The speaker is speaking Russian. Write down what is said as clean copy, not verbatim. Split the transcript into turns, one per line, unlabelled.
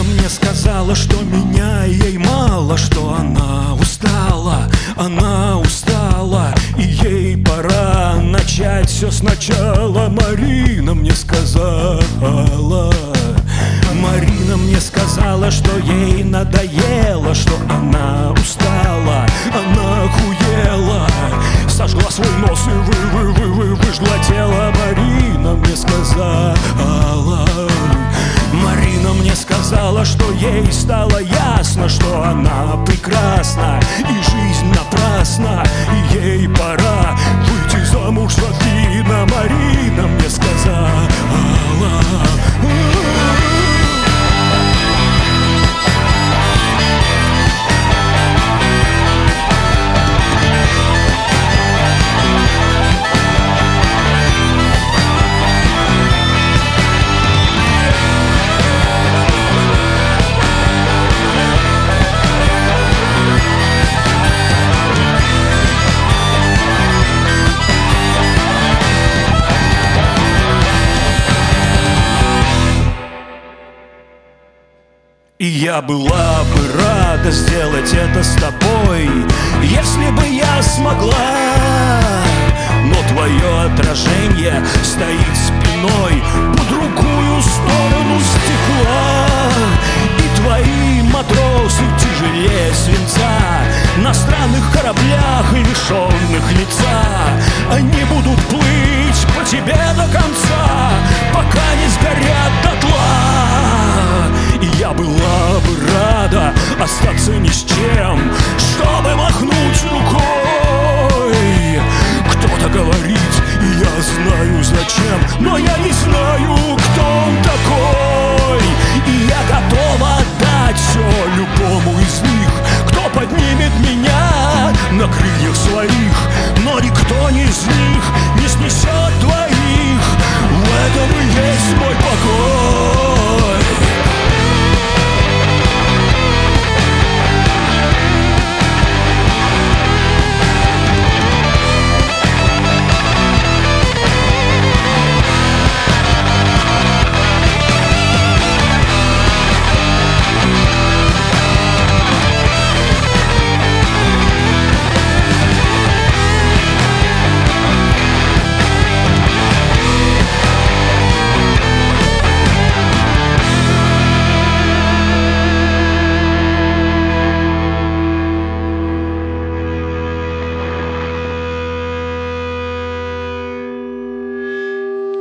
Марина мне сказала, что меня ей мало, что она устала, и ей пора начать все сначала. Марина мне сказала, что ей надоело, что она устала, она охуела, сожгла свой нос и выжгла тело. Марина мне сказала, что ей стало ясно, что она прекрасна и жизнь напрасна, и ей пора выйти замуж за Фина. Марина мне сказала. И я была бы рада сделать это с тобой, если бы я смогла. Но твое отражение стоит спиной по другую сторону стекла, и твои матросы тяжелее свинца на странных кораблях, лишенных лица. Они будут плыть по тебе до конца, пока не сгорят дотла. И я была бы рада остаться ни с чем, чтобы махнуть рукой. Кто-то говорит, и я знаю зачем, но я не знаю.